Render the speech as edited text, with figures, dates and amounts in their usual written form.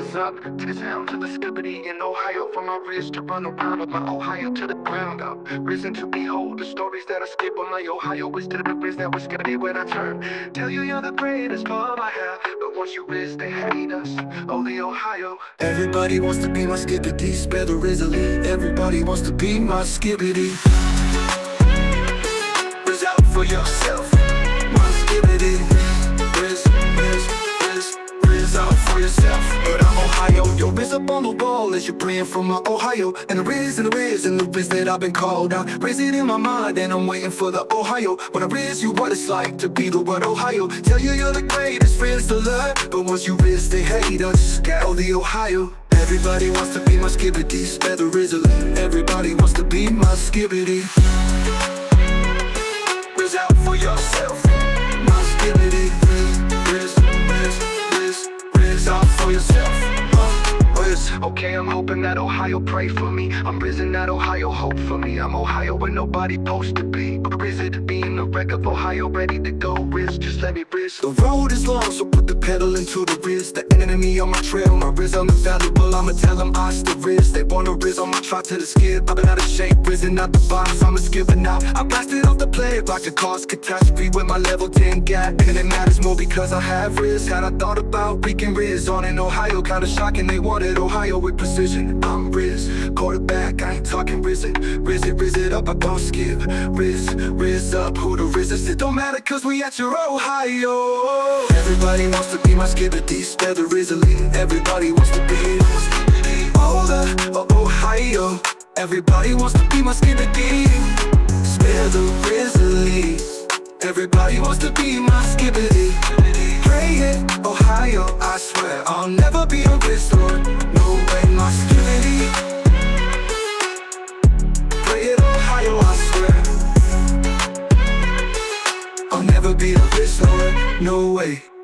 up to the town, to the skibbity in Ohio. From my wrist to run around with my Ohio to the ground up. Risen to behold the stories that I skip on my Ohio. Is to the riz that was skibbity when I turn. Tell you you're the greatest love I have, but once you riz, they hate us. Oh, the Ohio. Everybody wants to be my skibbity, spare the rizzly. Everybody wants to be my skibbity. Riz out for yourself, my skibbity. Riz out for yourself. But I'm Ohio, yo, riz up on the wall as you're praying from my Ohio. And the riz and the riz and the riz that I've been called out. Riz it in my mind and I'm waiting for the Ohio. When I riz you what it's like to be the word Ohio. Tell you you're the greatest friends to learn, but once you riz they hate us. Oh, the Ohio. Everybody wants to be my skibbity, spare the rizzly. Everybody wants to be my skibbity. Riz out for yourself, my skibbity. Riz out for yourself. Okay, I'm hoping that Ohio pray for me. I'm risen that Ohio hope for me. I'm Ohio where nobody supposed to be. Riz it, being the wreck of Ohio, ready to go. Riz, just let me riz. The road is long, so put the pedal into the riz. The enemy on my trail, my riz I'm invaluable. I'ma tell them I still riz. They wanna riz on my trot to the skid. I've been out of shape, risen out the box, I'm a skipper now. I blasted off the play, like to cause catastrophe with my level 10 gap. And it matters more because I have riz. Had I thought about wreaking riz on in Ohio, kinda shocking, they wanted Ohio with precision. I'm riz, quarterback, I ain't talking riz it up, I don't skip. Riz up, who the riz is, it don't matter cause we at your Ohio. Everybody wants to be my skibbity, spare the rizzly. Everybody wants to be all the Ohio. Everybody wants to be my skibbity, spare the rizzly. Everybody wants to be my skibbity. Pray it, Ohio, I swear I'll never be a riz lord. No way, my skibbity. Pray it, Ohio, I swear I'll never be a riz lord. No way.